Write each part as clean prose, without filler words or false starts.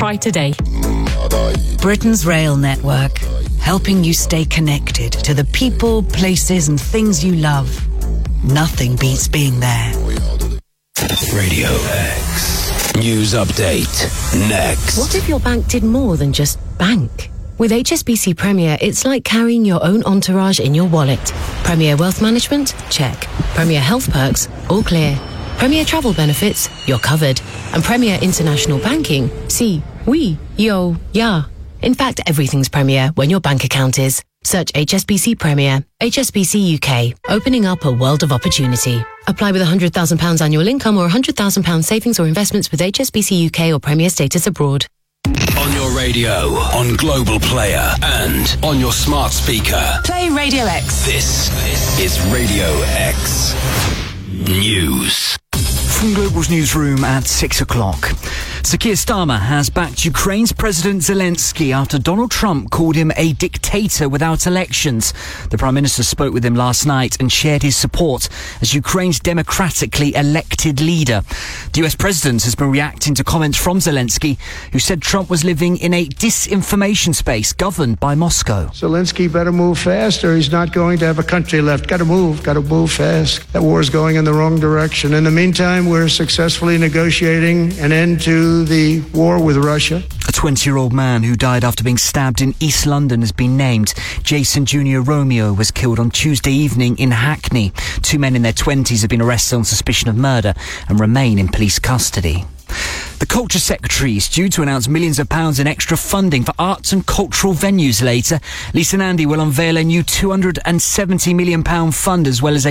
Try today. Britain's rail network, helping you stay connected to the people, places and things you love. Nothing beats being there. Radio X. News update. Next. What if your bank did more than just bank? With HSBC Premier, it's like carrying your own entourage in your wallet. Premier Wealth Management? Check. Premier Health Perks? All clear. Premier Travel Benefits? You're covered. And Premier International Banking? Si, oui, yo, ya. In fact, everything's Premier when your bank account is. Search HSBC Premier. HSBC UK. Opening up a world of opportunity. Apply with £100,000 annual income or £100,000 savings or investments with HSBC UK or Premier status abroad. On your radio, on Global Player, and on your smart speaker. Play Radio X. This is Radio X News. From Global's newsroom at 6 o'clock. Sir Keir Starmer has backed Ukraine's President Zelensky after Donald Trump called him a dictator without elections. The Prime Minister spoke with him last night and shared his support as Ukraine's democratically elected leader. The US President has been reacting to comments from Zelensky, who said Trump was living in a disinformation space governed by Moscow. Zelensky better move fast or he's not going to have a country left. Got to move fast. That war is going in the wrong direction. In the meantime, we're successfully negotiating an end to the war with Russia. A 20-year-old man who died after being stabbed in East London has been named. Jason Jr. Romeo was killed on Tuesday evening in Hackney. 2 men in their 20s have been arrested on suspicion of murder and remain in police custody. The Culture Secretary is due to announce millions of pounds in extra funding for arts and cultural venues later. Lisa Nandy will unveil a new £270 million fund as well as a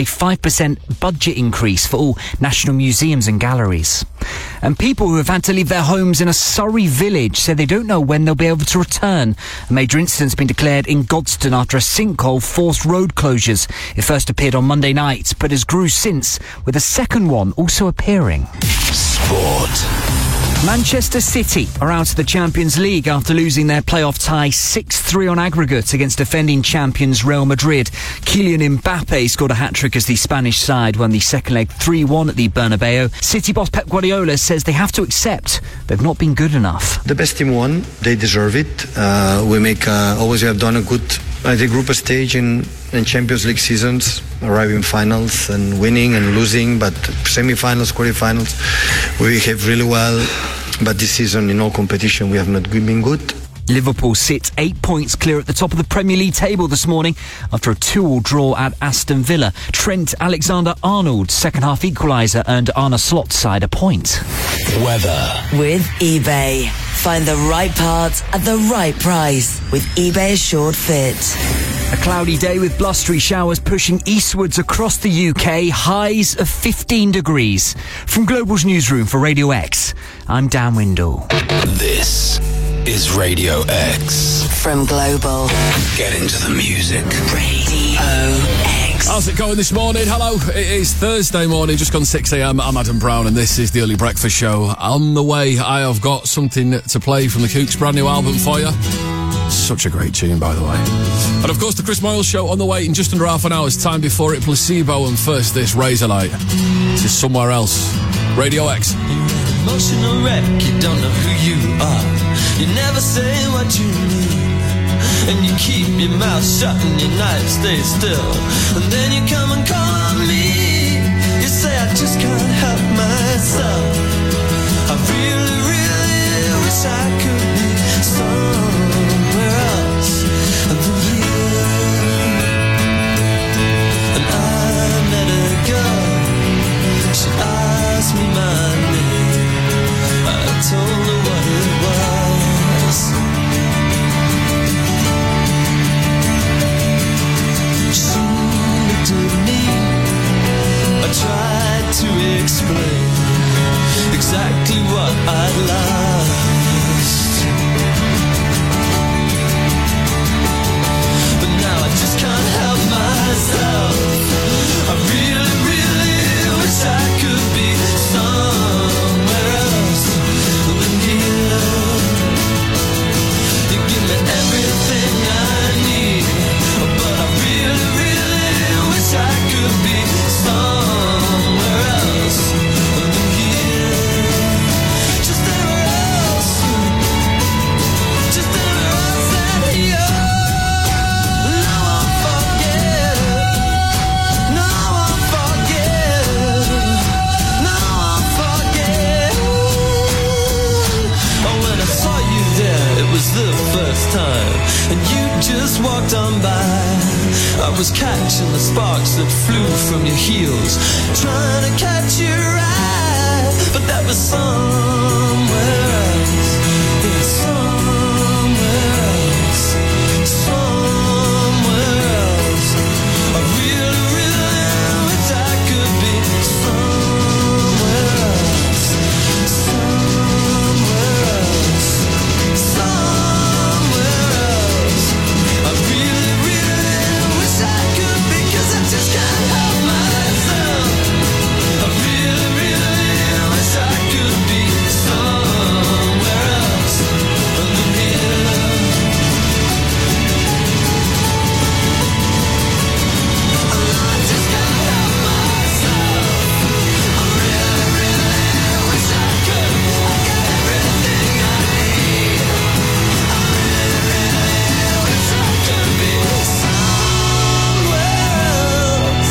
5% budget increase for all national museums and galleries. And people who have had to leave their homes in a Surrey village say they don't know when they'll be able to return. A major incident's been declared in Godstone after a sinkhole forced road closures. It first appeared on Monday night, but has grew since, with a second one also appearing. Sport. Manchester City are out of the Champions League after losing their playoff tie 6-3 on aggregate against defending champions Real Madrid. Kylian Mbappe scored a hat-trick as the Spanish side won the second leg 3-1 at the Bernabeu. City boss Pep Guardiola says they have to accept they've not been good enough. The best team won. They deserve it. We have done a good group stage in Champions League seasons, arriving finals and winning and losing, but semi-finals, quarter-finals, we behave really well. But this season, in all competition, we have not been good. Liverpool sit 8 points clear at the top of the Premier League table this morning after a 2-2 draw at Aston Villa. Trent Alexander-Arnold's second-half equaliser earned Arne Slot's side a point. Weather. With eBay. Find the right parts at the right price with eBay Assured Fit. A cloudy day with blustery showers pushing eastwards across the UK, highs of 15 degrees. From Global's newsroom for Radio X, I'm Dan Windle. This is Radio X. From Global. Get into the music. Radio X. How's it going this morning? Hello, it is Thursday morning, just gone 6 a.m. I'm Adam Brown and this is the Early Breakfast Show. On the way, I have got something to play from the Kooks' brand new album for you. Such a great tune, by the way. And of course, the Chris Moyle Show on the way in just under half an hour's time. Before it, Placebo, and first this Razorlight. This is Somewhere Else. Radio X. You're an emotional wreck, you don't know who you are. You never say what you need, and you keep your mouth shut and your night stays still. And then you come and call on me. You say I just can't help myself. I really, really wish I could be somewhere else than here. And I let her go. She asked me my name. I told her what it was. She looked at me. I tried to explain exactly what I'd lost. time, and you just walked on by. I was catching the sparks that flew from your heels, trying to catch your eye, but that was somewhere else. Yeah, somewhere else. Somewhere else. I really, really wish I could be somewhere else. Somewhere else. Somewhere else. I really, really wish I could be, 'cause I just can't help myself. I really, really wish I could be somewhere else than here. I just can't help myself. I really, really wish I could. I got everything I need. I really, really wish I could be somewhere else.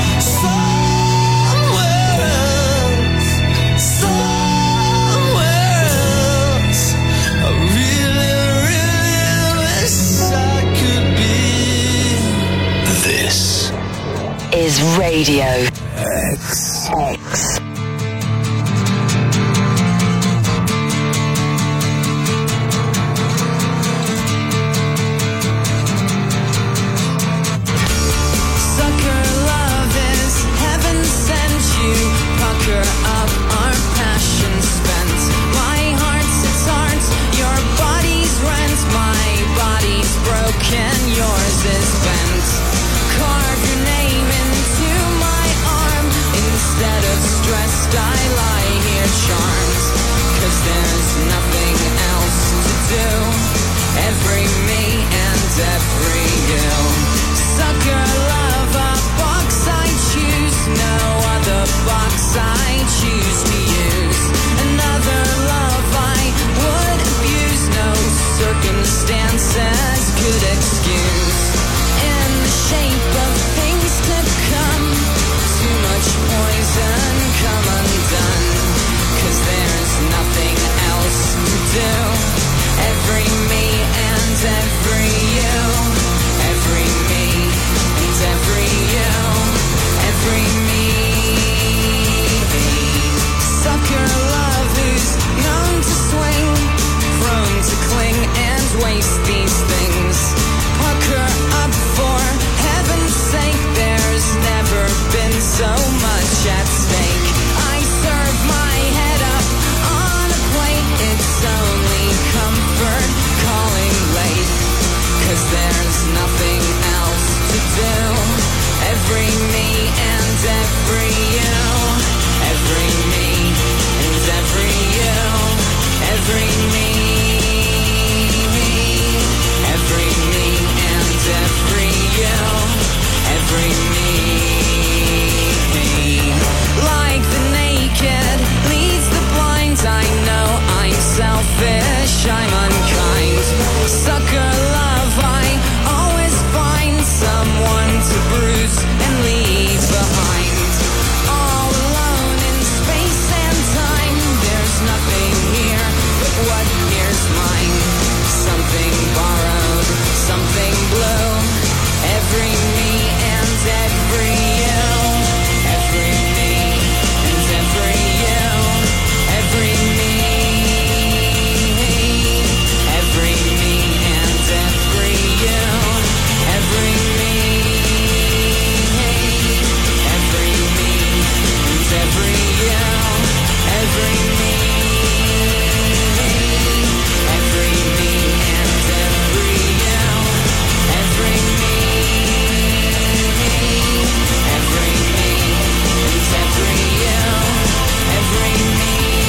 Somewhere else. Somewhere else. I really, really wish I could be. This Is Radio X. X. Sucker love is heaven sent you. Pucker up our passion spent. My heart's its heart, your body's rent. My body's broken, yours is bent. Carve your name into my arm. Instead of stressed, I lie here charmed. 'Cause there's nothing else to do. Every me and every you. Sucker love, a box I choose. No other box I choose to use. Another love I would abuse. No circumstances could excuse. In the shape of things to come. Too much poison come undone. 'Cause there's nothing else to do. Every me and every you. Every me and every you. Every me. Sucker love who's known to swing. Prone to cling and waste these things. Pucker up for heaven's sake. There's never been so much at stake. I serve my head up on a plate. It's only comfort calling late. 'Cause there's nothing else to do. Every me and every you. Every me and every you. Every me. Every me and every you. Every me. Like the naked leads the blind. I know I'm selfish, I'm unkind. Sucker love, I always find someone to bruise and leave behind. All alone in space and time. There's nothing here but what here's mine. Something borrowed, something blue. Every me and every you. Every me and every you. Every me. Every me and every you. Every me. Every me and every you. Every me. Every me and every you. Every me. Every me and every you. Every me.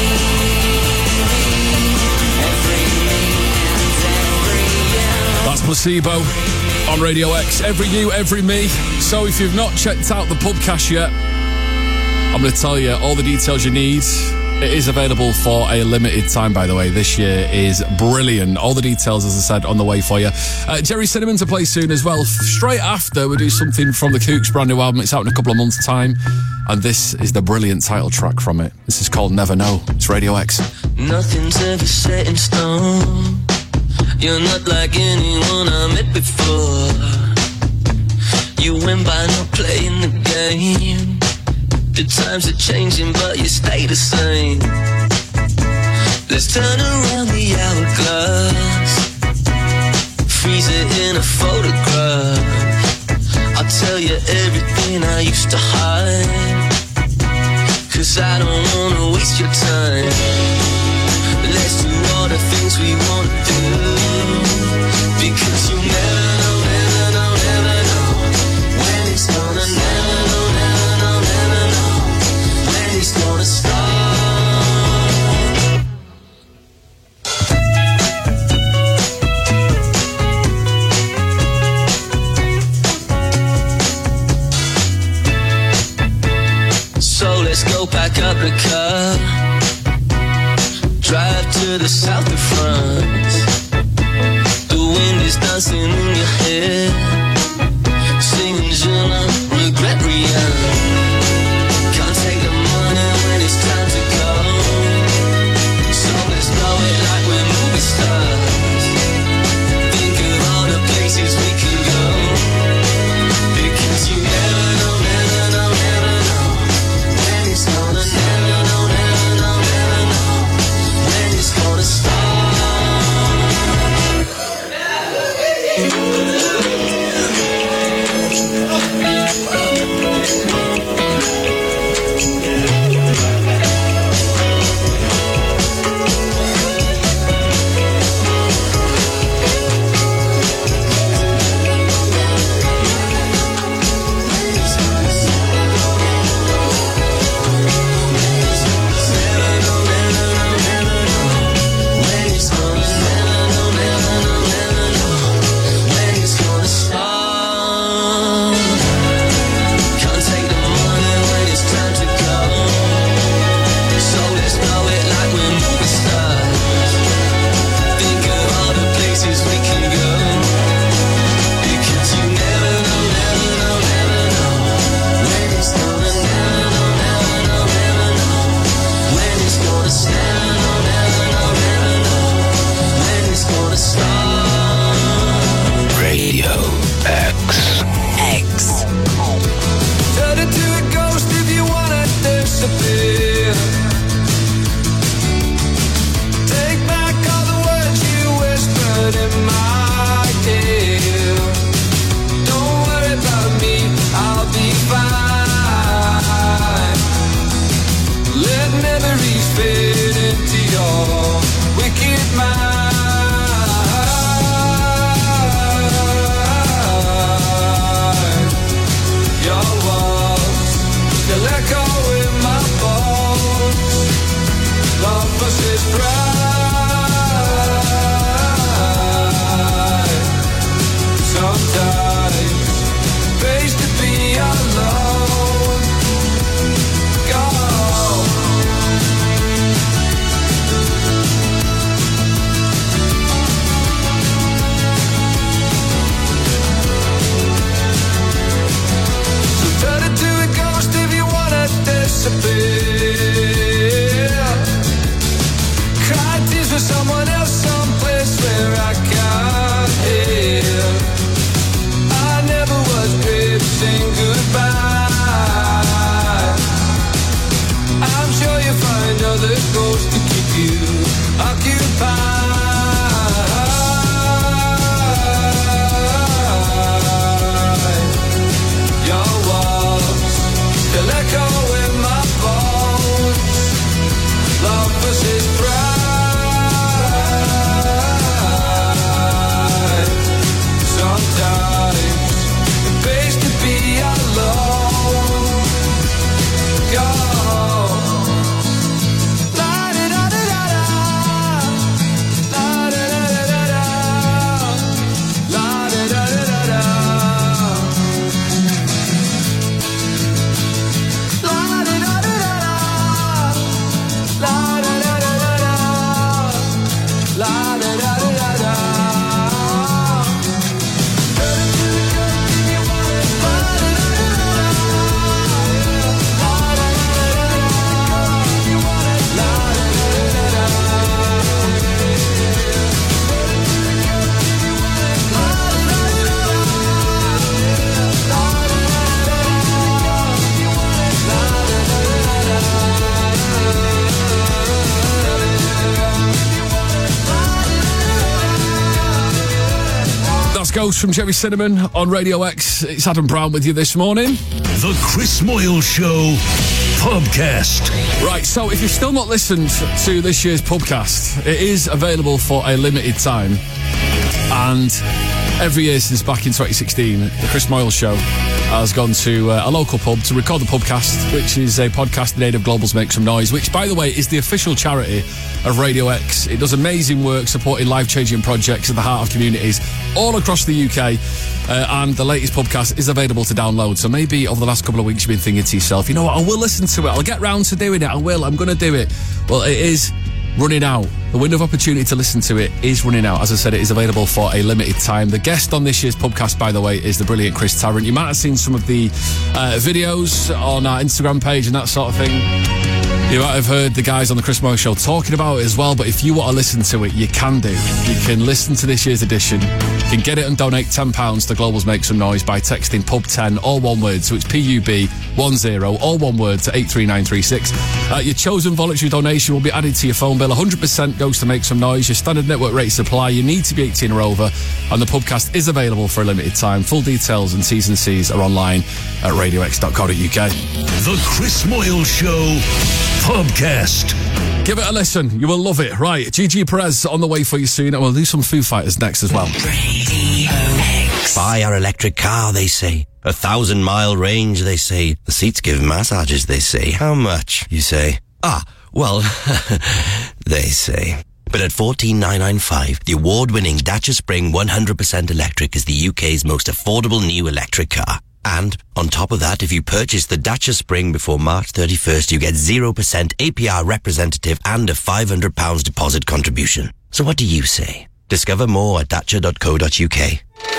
Every me and every you. That's Placebo on Radio X. Every you, every me. So if you've not checked out the pubcast yet, I'm going to tell you all the details you need. It is available for a limited time, by the way. This year is brilliant. All the details, as I said, on the way for you. Jerry Cinnamon to play soon as well. Straight after, we do something from the Kooks' brand new album. It's out in a couple of months' time. And this is the brilliant title track from it. This is called Never Know. It's Radio X. Nothing's ever set in stone. You're not like anyone I met before. You win by not playing the game. The times are changing but you stay the same. Let's turn around the hourglass, freeze it in a photograph. I'll tell you everything I used to hide, 'cause I don't wanna waste your time. Let's do all the things we wanna do, because you never know, never know, never know when it's gonna, never know, never know, never know when it's gonna start. So let's go pack up the car, drive to the south of France. The wind is dancing in your head, singing je ne regrette rien. Can't take the money when it's time to go, so let's blow it like we're movie stars. Think of all the places we can go, because you never know, never know, never know when it's gonna, never know, never know, never know when it's gonna start. Ghost from Jerry Cinnamon on Radio X. It's Adam Brown with you this morning. The Chris Moyle Show podcast. Right, so if you've still not listened to this year's podcast, it is available for a limited time. And every year since back in 2016, the Chris Moyle Show has gone to a local pub to record the pubcast, which is a podcast in aid of Global's Make Some Noise, which, by the way, is the official charity of Radio X. It does amazing work supporting life-changing projects at the heart of communities all across the UK. And the latest podcast is available to download. So maybe over the last couple of weeks you've been thinking to yourself, you know what, I will listen to it. I'll get round to doing it. I'm going to do it. Well, it is running out. The window of opportunity to listen to it is running out. As I said, it is available for a limited time. The guest on this year's podcast, by the way, is the brilliant Chris Tarrant. You might have seen some of the videos on our Instagram page and that sort of thing. You might have heard the guys on the Chris Moyle Show talking about it as well, but if you want to listen to it, you can do. You can listen to this year's edition. You can get it and donate £10 to Global's Make Some Noise by texting PUB10, all one word, so it's PUB10, all one word, to 83936. Your chosen voluntary donation will be added to your phone bill. 100% goes to Make Some Noise. Your standard network rate supply. You need to be 18 or over, and the pubcast is available for a limited time. Full details and T's and C's are online at radiox.co.uk. The Chris Moyle Show podcast. Give it a listen. You will love it. Right, Gigi Perez on the way for you soon, and we'll do some Foo Fighters next as well. Radio X. Buy our electric car, they say. 1,000-mile range, they say. The seats give massages, they say. How much, you say? Well, they say. But at $14,995, the award-winning Dacia Spring 100% electric is the UK's most affordable new electric car. And on top of that, if you purchase the Dacia Spring before March 31st, you get 0% APR representative and a £500 deposit contribution. So what do you say? Discover more at dacia.co.uk.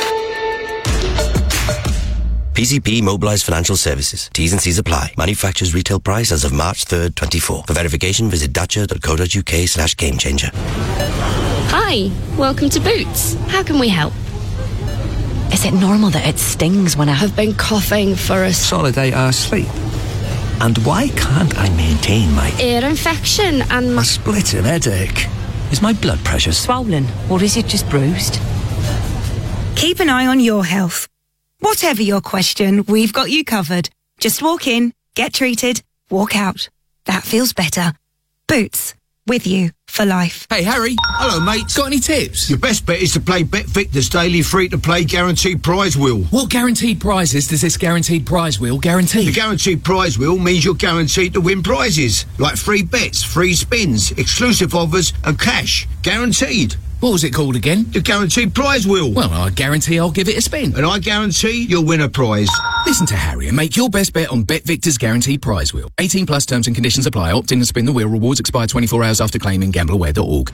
PCP Mobilised Financial Services. T's and C's apply. Manufacturer's retail price as of March 3rd, 24. For verification, visit dacia.co.uk/gamechanger. Hi, welcome to Boots. How can we help? Is it normal that it stings when I have been coughing for a solid 8 hours sleep? And why can't I maintain my ear infection and my splitting headache? Is my blood pressure swollen, or is it just bruised? Keep an eye on your health. Whatever your question, we've got you covered. Just walk in, get treated, walk out. That feels better. Boots. With you for life. Hey, Harry. Hello, mate. Got any tips? Your best bet is to play BetVictor's daily free-to-play guaranteed prize wheel. What guaranteed prizes does this guaranteed prize wheel guarantee? The guaranteed prize wheel means you're guaranteed to win prizes, like free bets, free spins, exclusive offers and cash. Guaranteed. What was it called again? The guaranteed prize wheel. Well, I guarantee I'll give it a spin. And I guarantee you'll win a prize. Listen to Harry and make your best bet on BetVictor's guaranteed prize wheel. 18 plus terms and conditions apply. Opt in and spin the wheel. Rewards expire 24 hours after claiming. GambleAware.org.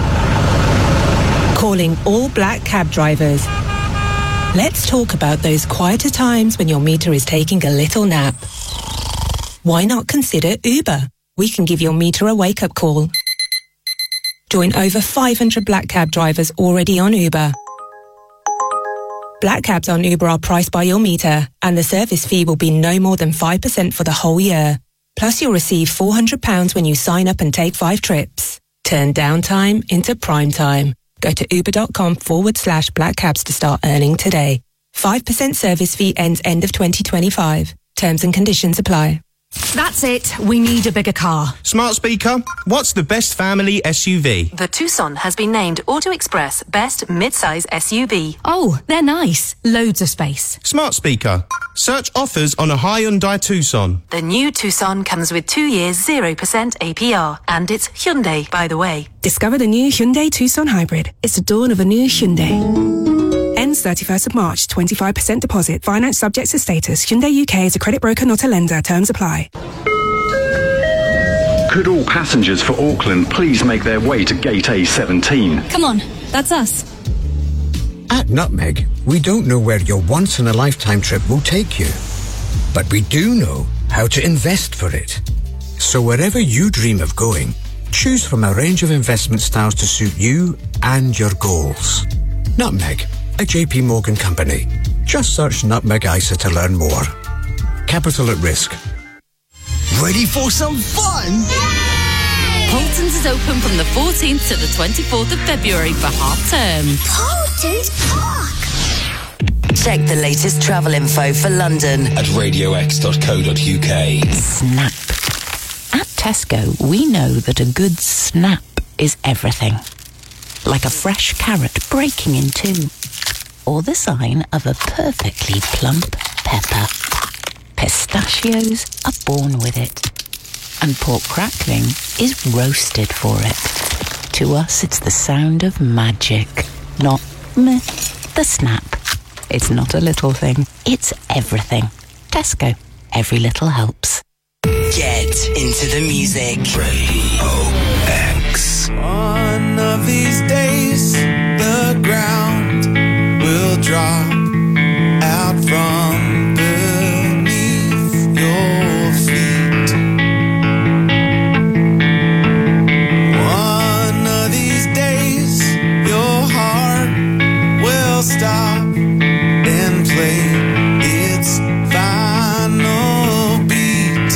Calling all black cab drivers. Let's talk about those quieter times when your meter is taking a little nap. Why not consider Uber? We can give your meter a wake-up call. Join over 500 black cab drivers already on Uber. Black cabs on Uber are priced by your meter, and the service fee will be no more than 5% for the whole year. Plus, you'll receive £400 when you sign up and take 5 trips. Turn downtime into prime time. Go to uber.com/black cabs to start earning today. 5% service fee ends end of 2025. Terms and conditions apply. That's it. We need a bigger car. Smart speaker, what's the best family SUV? The Tucson has been named Auto Express Best Mid-Size SUV. Oh, they're nice. Loads of space. Smart speaker, search offers on a Hyundai Tucson. The new Tucson comes with 2 years 0% APR. And it's Hyundai, by the way. Discover the new Hyundai Tucson Hybrid. It's the dawn of a new Hyundai. Ends 31st of March, 25% deposit. Finance subject to status. Hyundai UK is a credit broker, not a lender. Terms apply. Could all passengers for Auckland please make their way to Gate A17? Come on, that's us. At Nutmeg, we don't know where your once-in-a-lifetime trip will take you, but we do know how to invest for it. So wherever you dream of going, choose from a range of investment styles to suit you and your goals. Nutmeg, a JP Morgan company. Just search Nutmeg ISA to learn more. Capital at risk. Ready for some fun? Yay! Polton's is open from the 14th to the 24th of February for half term. Polton's Park! Check the latest travel info for London at radiox.co.uk. Snap. At Tesco, we know that a good snap is everything. Like a fresh carrot breaking in two. Or the sign of a perfectly plump pepper. Pistachios are born with it. And pork crackling is roasted for it. To us, it's the sound of magic, not meh, the snap. It's not a little thing, it's everything. Tesco, every little helps. Get into the music. Radio X. One of these days, the ground will drop out from beneath your feet. One of these days, your heart will stop and play its final beat.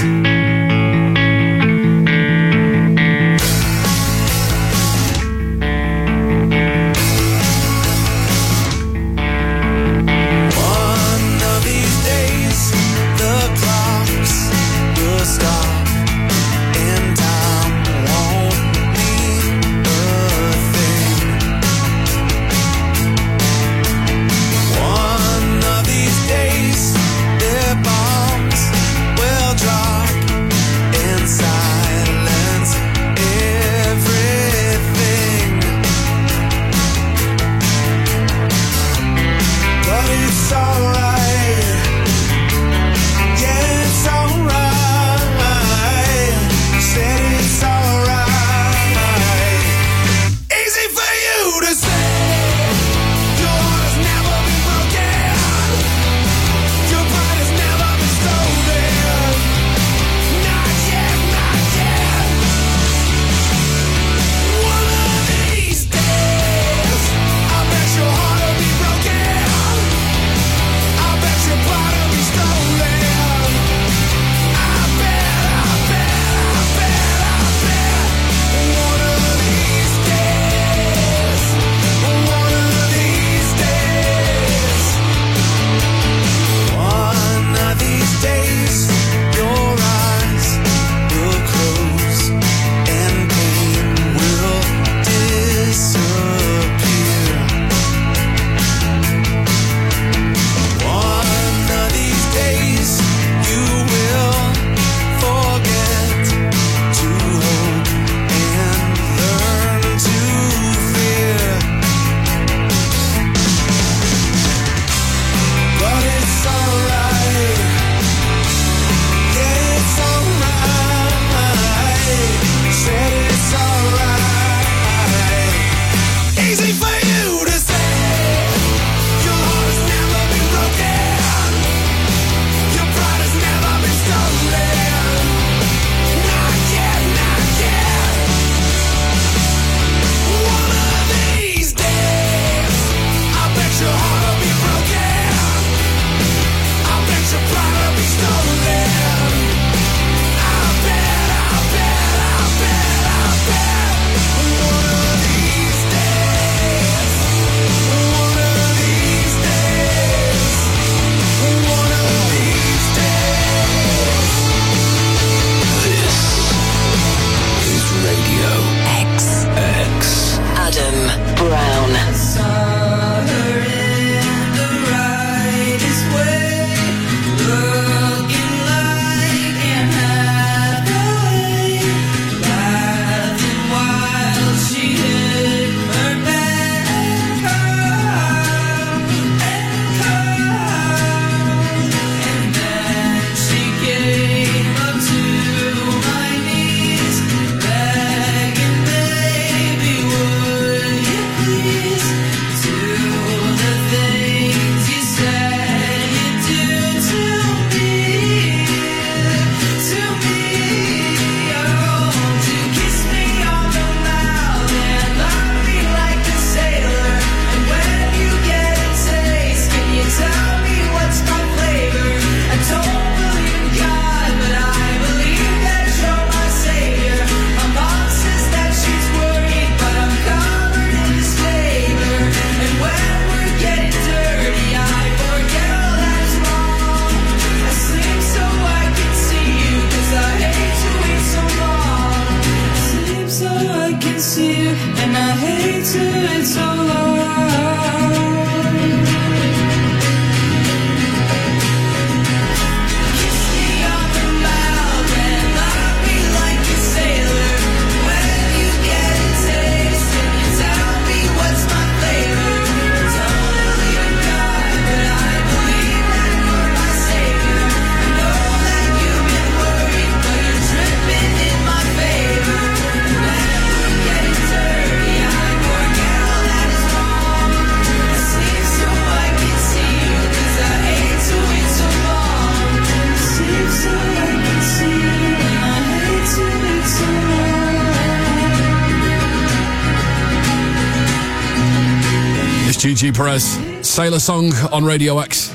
Gigi Perez, Sailor Song on Radio X.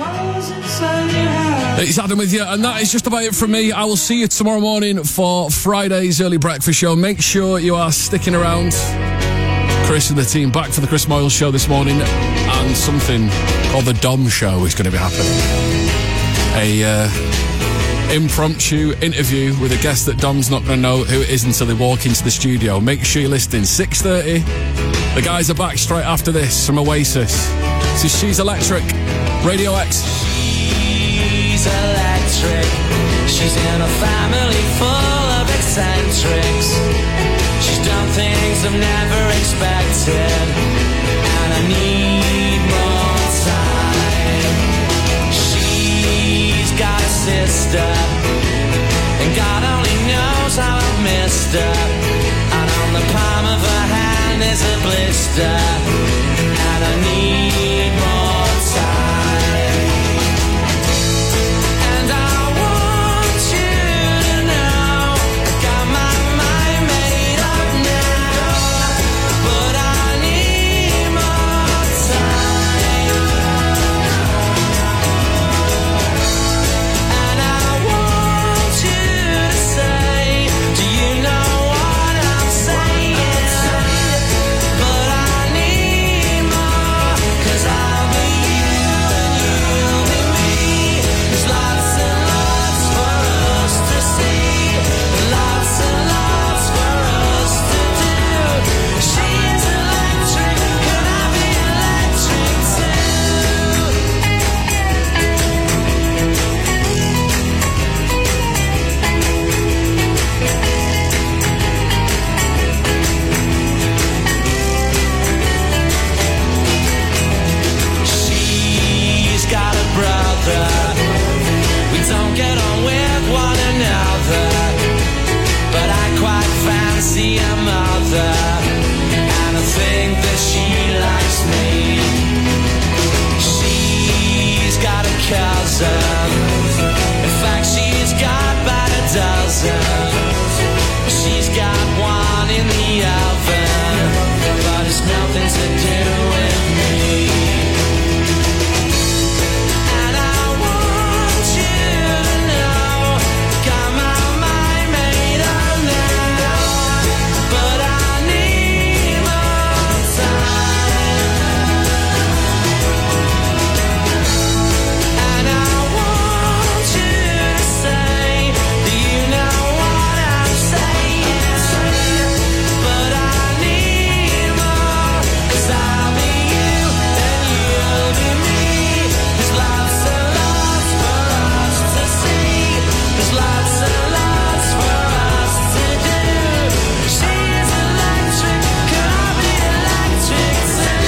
It's Adam with you, and that is just about it from me. I will see you tomorrow morning for Friday's early breakfast show. Make sure you are sticking around. Chris and the team back for the Chris Moyle show this morning, and something called the Dom show is going to be happening. A impromptu interview with a guest that Dom's not going to know who it is until they walk into the studio. Make sure you're listening. 6:30. The guys are back straight after this from Oasis. This is She's Electric, Radio X. She's electric. She's in a family full of eccentrics. She's done things I've never expected, and I need more time. She's got a sister, and God only knows how I've missed her. And on the palm of her hand is a blister, and I need more time. And I want you to know I got my mind made up now, but I need more time. And I want you to say, do you know what I'm saying? But I need more, 'cause I'll be you and you'll be me. There's lots and lots for us to see, lots and lots for us to do. She's electric, can I be electric too? She's got a brother, we don't get on with one another, but I quite fancy a mother, and I think that she likes me. She's got a cousin, in fact she's got about a dozen. She's got one in the oven, but it's nothing to do with me. And I want you to know, got my mind made up now, but I need more time. And I want you to say, do you know what I'm saying? But I need more, 'cause I'll be you and you'll be me. There's lots and lots for us to see, there's lots and lots for us to do. She's electric, can I be electric too?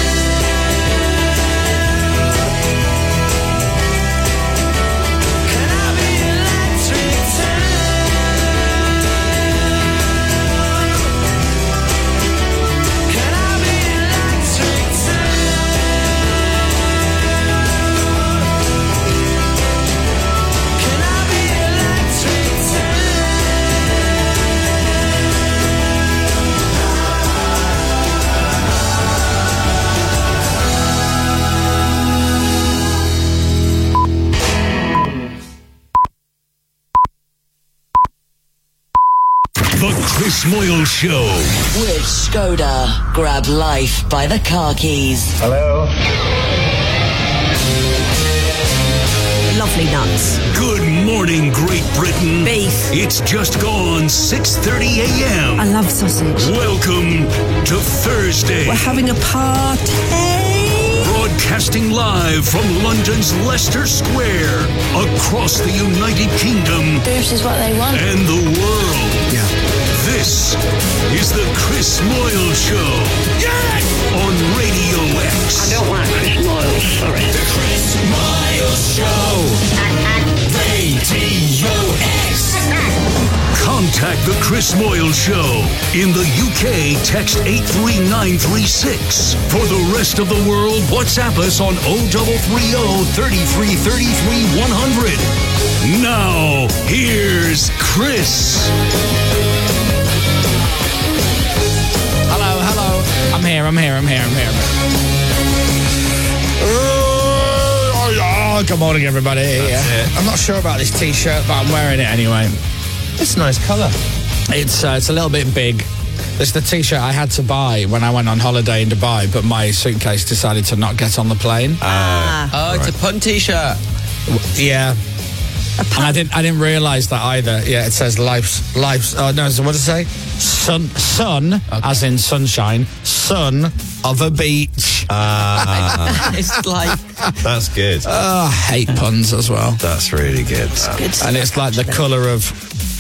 Can I be electric too? Can I be electric too? Can I be electric too? The Chris Moyle Show. With Skoda. Grab life by the car keys. Hello. Lovely nuts. Good morning, Great Britain. Beef. It's just gone 6:30 a.m. I love sausage. Welcome to Thursday. We're having a party. Broadcasting live from London's Leicester Square, across the United Kingdom. This is what they want. And the world. Yeah. This is the Chris Moyle Show. Yes! On Radio X. I don't like Chris Moyle, sorry. The Chris Moyle Show. Radio X. Contact the Chris Moyle Show. In the UK, text 83936. For the rest of the world, WhatsApp us on 0330 33 33 100. Now, here's Chris. Hello. I'm here. Oh, good morning, everybody. I'm not sure about this T-shirt, but I'm wearing it anyway. It's a nice colour. It's a little bit big. It's the T-shirt I had to buy when I went on holiday in Dubai, but my suitcase decided to not get on the plane. It's a pun T-shirt. Yeah. And I didn't realise that either. Yeah, it says life's. Oh no, so what does it say? Sun, okay. As in sunshine. Son of a beach. It's like that's good. I hate puns as well. That's really good. And it's like the colour of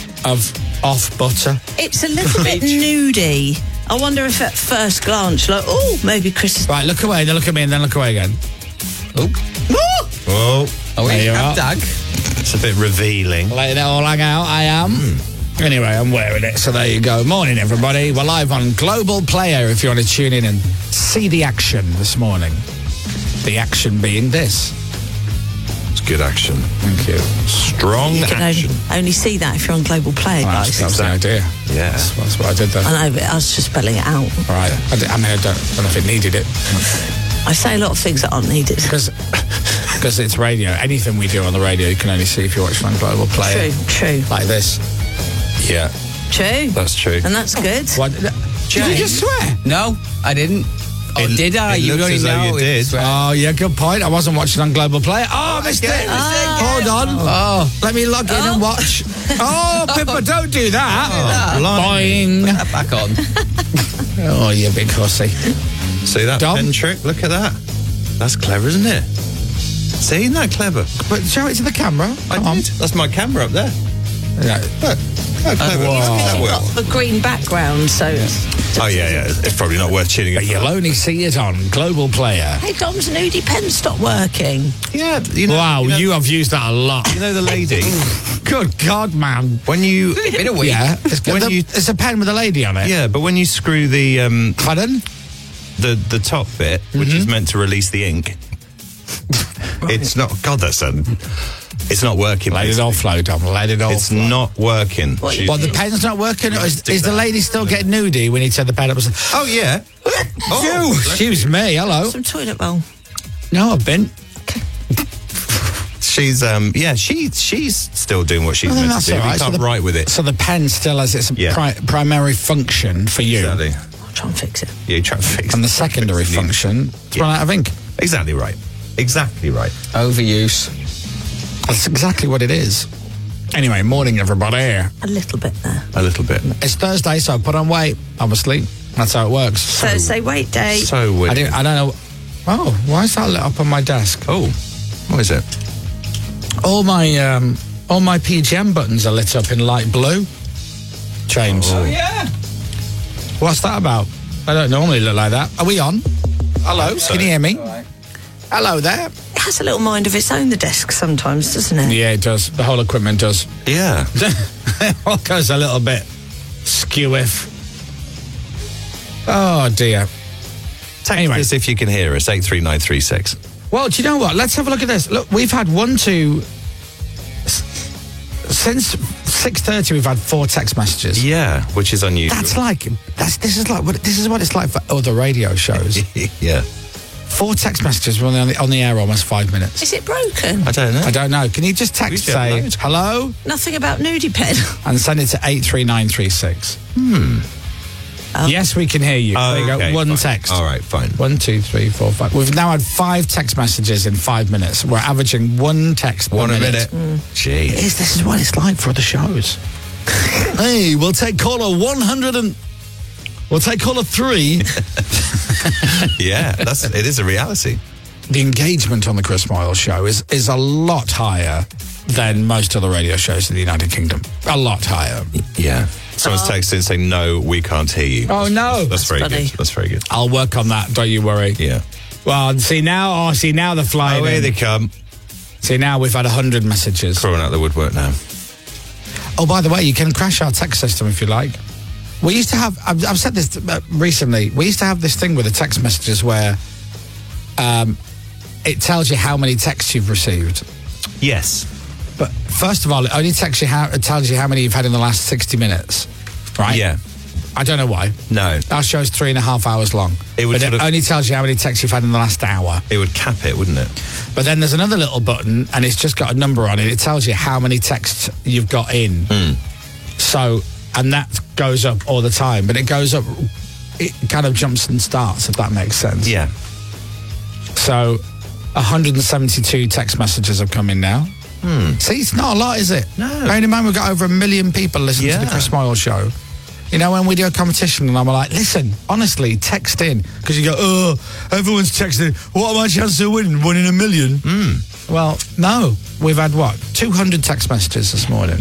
off butter. It's a little bit nudie. I wonder if at first glance, like, oh, maybe Chris is... Right, look away, then look at me, and then look away again. Oh. Oh, there you are. Dag. It's a bit revealing. Letting it all hang out, I am. Anyway, I'm wearing it, so there you go. Morning, everybody. We're live on Global Player if you want to tune in and see the action this morning. The action being this. It's good action. Thank you. Strong you can action. only see that if you're on Global Player, guys. That was the idea. Yeah. That's what I did there. I know, but I was just spelling it out. Right. I don't know if it needed it. I say a lot of things that aren't needed. Because it's radio. Anything we do on the radio, you can only see if you're watching on Global Player. True. Like this. Yeah. True. That's true. And that's good. What? Did you just swear? No, I didn't. Oh, did I? You don't as though you did. Oh, yeah, good point. I wasn't watching on Global Player. Oh, missed it. Hold on. Oh. Let me log in and watch. Oh, Pippa, don't do that. Boing. Put that back on. Oh, you big hussy. See that pen trick? Look at that. That's clever, isn't it? See, isn't that clever? But show it to the camera. I did. That's my camera up there. Yeah. Look. How clever. That well. Got the green background, so... Oh, yeah. It's probably not worth tuning in. But you'll only see it on Global Player. Hey, Dom's nudie pen stopped working. Yeah. Wow, you have used that a lot. You know the lady? Good God, man. When you... In a week. Yeah. It's a pen with a lady on it. Yeah, but when you screw the... Pardon? The top bit, which is meant to release the ink, it's not... God, that's... It's not working. Let it all flow, Dom. Let it all It's flow. not working. What, the pen's not working? Is the lady still getting nudie when he turned the pen up? Oh, yeah. Excuse me. Hello. Some toilet roll. No, I've been. She's she's still doing what she's meant to do. Right. We can't write with it. So the pen still has its primary function for you. Exactly. I'll try and fix it. Yeah, you try and fix it. And the secondary function to run out of ink. Exactly right. Overuse. That's exactly what it is. Anyway, morning, everybody. A little bit there. A little bit. It's Thursday, so I put on weight, obviously. That's how it works. Thursday weight day. So weird. I don't know. Oh, why is that lit up on my desk? Oh, what is it? All my PGM buttons are lit up in light blue. James. Oh, yeah. What's that about? I don't normally look like that. Are we on? Hello, can you hear me? Right. Hello there. It has a little mind of its own, the desk, sometimes, doesn't it? Yeah, it does. The whole equipment does. Yeah. It all goes a little bit skew-if. Oh, dear. Text us if you can hear us, 83936. Well, do you know what? Let's have a look at this. Look, we've had since 6:30 we've had 4 text messages. Yeah, which is unusual. This is what it's like for other radio shows. Yeah. 4 text messages. We're on the air almost 5 minutes. Is it broken? I don't know. Can you just text say hello? Nothing about nudie pen. And send it to 83936. Yes, we can hear you. There you go. Okay, One fine. text. All right, fine. 1, 2, 3, 4, 5. We've now had 5 text messages in 5 minutes. We're averaging 1 text per minute. Jeez. This is what it's like for other shows. Hey, we'll take caller 100 and... We'll take caller 3. Yeah, it is a reality. The engagement on the Chris Moyle show is a lot higher than most other radio shows in the United Kingdom. A lot higher. Yeah. Someone's texted saying, no, we can't hear you. Oh, no. That's very good. That's very good. I'll work on that, don't you worry. Yeah. Well, see now they're flying here in. they come. See, now we've had 100 messages. Crawling out the woodwork now. Oh, by the way, you can crash our text system if you like. We used to have, I've said this recently, we used to have this thing with the text messages where it tells you how many texts you've received. Yes. But first of all, it only tells you how many you've had in the last 60 minutes, right? Yeah. I don't know why. No. Our show's 3.5 hours long. It would but it only tells you how many texts you've had in the last hour. It would cap it, wouldn't it? But then there's another little button, and it's just got a number on it. It tells you how many texts you've got in. So, and that goes up all the time. But it goes up, it kind of jumps and starts, if that makes sense. Yeah. So, 172 text messages have come in now. See, it's not a lot, is it? No. Bearing in mind we've got over 1 million people listening to the Chris Moyle Show. You know, when we do a competition and I'm like, listen, honestly, text in. Because you go, oh, everyone's texting. What are my chances of winning? 1 in a million? Well, no. We've had, 200 text messages this morning.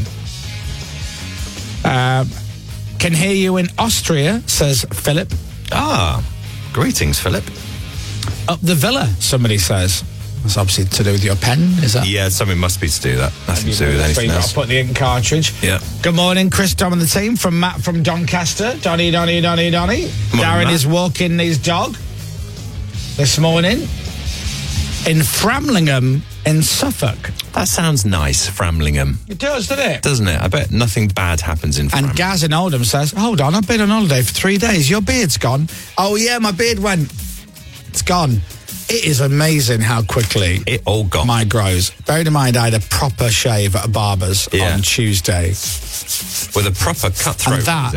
Can hear you in Austria, says Philip. Greetings, Philip. Up the villa, somebody says. That's obviously to do with your pen, is that? Yeah, something must be to do with that. Nothing to do with anything else. I'll put the ink cartridge. Yeah. Good morning, Chris, Dom and the team. From Matt from Doncaster. Donny. Darren is walking his dog this morning in Framlingham in Suffolk. That sounds nice, Framlingham. It does, doesn't it? Doesn't it? I bet nothing bad happens in Framlingham. And Gaz in Oldham says, hold on, I've been on holiday for 3 days. Your beard's gone. Oh, yeah, my beard went. It's gone. It is amazing how quickly it all gone. Mine grows. Bearing in mind, I had a proper shave at a barber's on Tuesday. With a proper cutthroat. And that,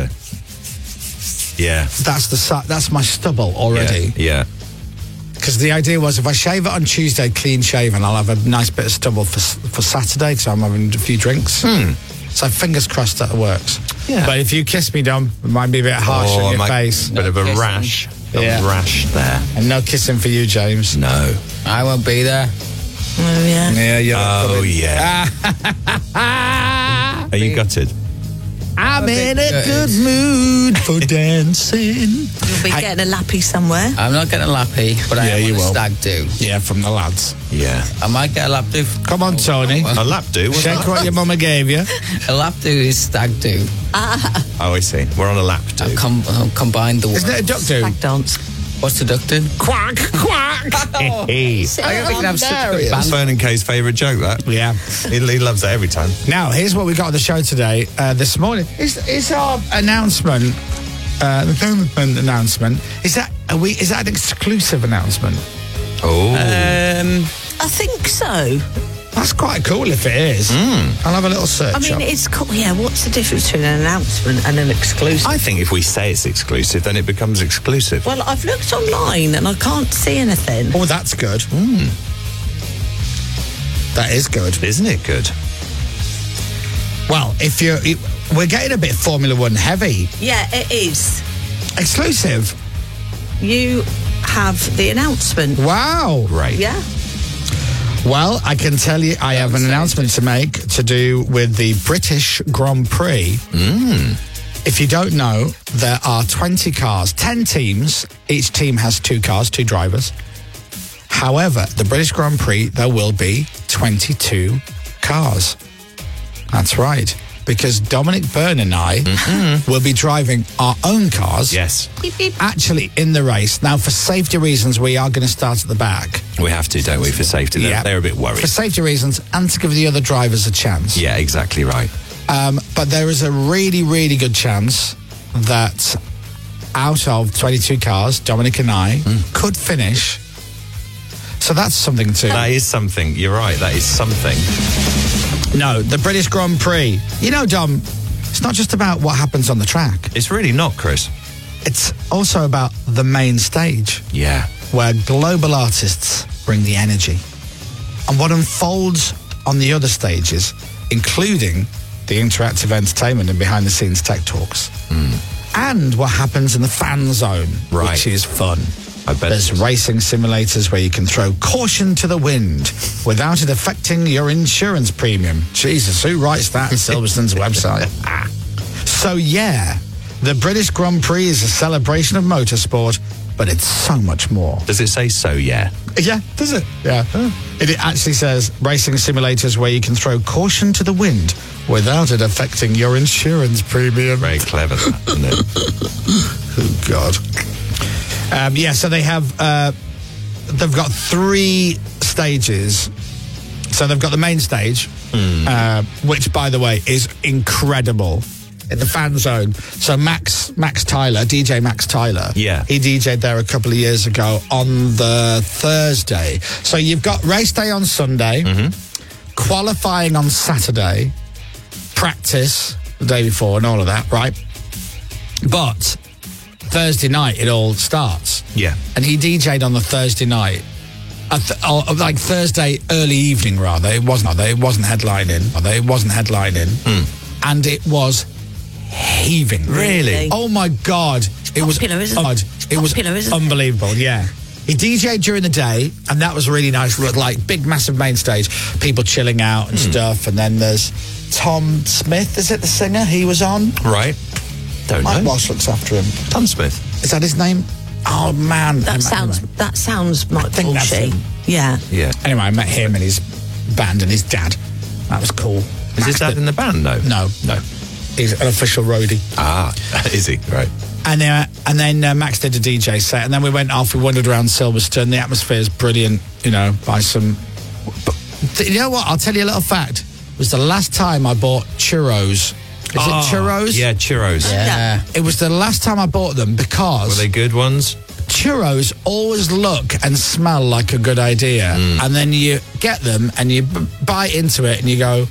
that's my stubble already. Yeah. Because the idea was if I shave it on Tuesday, clean shaven, I'll have a nice bit of stubble for Saturday because I'm having a few drinks. So fingers crossed that works. Yeah. But if you kiss me, Dom, it might be a bit harsh on your face. Bit of a rash. A rash there. And no kissing for you, James. No. I won't be there. Oh, yeah. Yeah, you're Are you gutted? I'm in a good mood for dancing. You'll be getting a lappy somewhere. I'm not getting a lappy, but I am you on a will. stag do. Yeah, from the lads. Yeah. I might get a lap do. Come on, Tony. A lap do? Check what your mama gave you. A lap do is stag do. Oh, I see. We're on a lap do. I've combined the words. Isn't it a duck do? Stag dance. What's the duck do? Quack, quack. Hey. I think have such a good band. Vernon Kay's favourite joke, that. Yeah. He loves that every time. Now, here's what we got on the show today. This morning is our announcement. The announcement. Is that an exclusive announcement? Oh. I think so. That's quite cool if it is. I'll have a little search. I mean, up. it's cool. Yeah, what's the difference between an announcement and an exclusive? I think if we say it's exclusive, then it becomes exclusive. Well, I've looked online and I can't see anything. Oh, that's good. That is good. Isn't it good? Well, we're getting a bit Formula One heavy. Yeah, it is. Exclusive. You have the announcement. Wow. Right. Yeah. Well, I can tell you I have an announcement to make to do with the British Grand Prix. If you don't know, there are 20 cars, 10 teams. Each team has 2 cars, 2 drivers. However, the British Grand Prix, there will be 22 cars. That's right. Because Dominic Byrne and I will be driving our own cars. Yes. Beep, beep. Actually, in the race. Now, for safety reasons, we are going to start at the back. We have to, don't we, for safety? They're a bit worried. For safety reasons and to give the other drivers a chance. Yeah, exactly right. But there is a really, really good chance that out of 22 cars, Dominic and I could finish. So that's something too. That is something. You're right. That is something. No, the British Grand Prix. You know, Dom, it's not just about what happens on the track. It's really not, Chris. It's also about the main stage. Yeah. Where global artists bring the energy. And what unfolds on the other stages, including the interactive entertainment and behind-the-scenes tech talks. And what happens in the fan zone, which is fun. I bet There's racing simulators where you can throw caution to the wind without it affecting your insurance premium. Jesus, who writes that? Silverstone's website. So, yeah, the British Grand Prix is a celebration of motorsport, but it's so much more. Does it say so, yeah? Yeah, does it? Yeah. It actually says racing simulators where you can throw caution to the wind without it affecting your insurance premium. Very clever, that, isn't it? Oh, God. So they have, they've got 3 stages. So they've got the main stage, which, by the way, is incredible. in the fan zone. So Max Tyler, DJ Max Tyler. Yeah. He DJ'd there a couple of years ago on the Thursday. So you've got race day on Sunday, qualifying on Saturday, practice the day before and all of that, right? But Thursday night it all starts. Yeah. And he DJ'd on the Thursday night. Like Thursday early evening, rather. It wasn't headlining. And it was heaving. Really? Oh my God! It was unbelievable. Yeah. He DJ'd during the day, and that was really nice. Like big, massive main stage, people chilling out and stuff. And then there's Tom Smith. Is it the singer? He was on. Right. Don't Mike know. Walsh looks after him. Tom Smith. Is that his name? Oh man, That sounds Mike I think that's Walshy. him. Yeah. Yeah. Anyway, I met him and his band and his dad. That was cool. Is his dad in the band? No. No. He's an official roadie. Ah, is he? Right. And then Max did a DJ set, and then we went off. We wandered around Silverstone. The atmosphere is brilliant, by some. But you know what? I'll tell you a little fact. It was the last time I bought churros. Is it churros? Yeah, churros. Yeah. It was the last time I bought them because Were they good ones? churros always look and smell like a good idea, and then you get them and you bite into it and you go,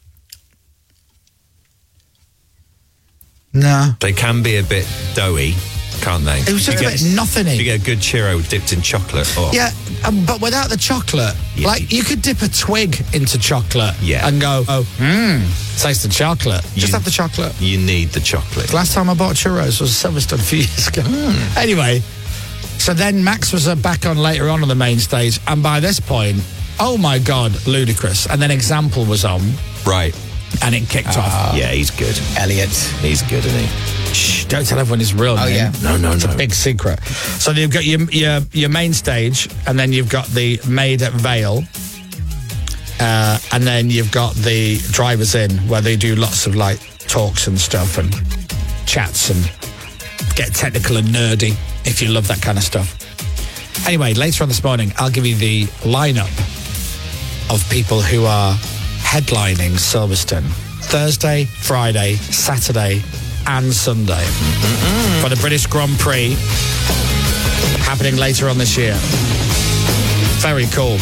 no. They can be a bit doughy, can't they? It was just a bit nothing-y. You get a good churro dipped in chocolate. Oh. Yeah, but without the chocolate, like you could dip a twig into chocolate and go, taste the chocolate. Just have the chocolate. You need the chocolate. The last time I bought churros was Silverstone a few years ago. Anyway, so then Max was back on later on the main stage, and by this point, oh my God, Ludacris. And then Example was on. Right. And it kicked off. Yeah, he's good. Elliot. He's good, isn't he? Shh, don't tell everyone his real name. yeah. No. It's a big secret. So you've got your main stage, and then you've got the Made at Vale, and then you've got the Drivers In, where they do lots of like talks and stuff and chats and get technical and nerdy if you love that kind of stuff. Anyway, later on this morning, I'll give you the lineup of people who are headlining Silverstone Thursday, Friday, Saturday and Sunday for the British Grand Prix happening later on this year. Very cool.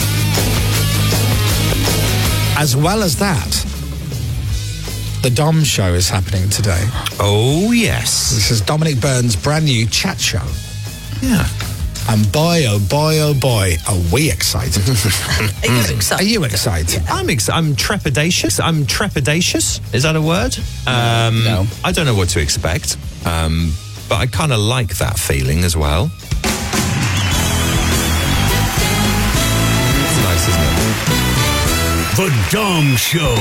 As well as that, the Dom Show is happening today. Oh, yes. This is Dominic Byrne's brand new chat show. Yeah. And boy, are we excited. Are you excited? Are you excited? I'm trepidatious. I'm trepidatious. Is that a word? No. I don't know what to expect. But I kind of like that feeling as well. It's nice, isn't it? The Dom Show.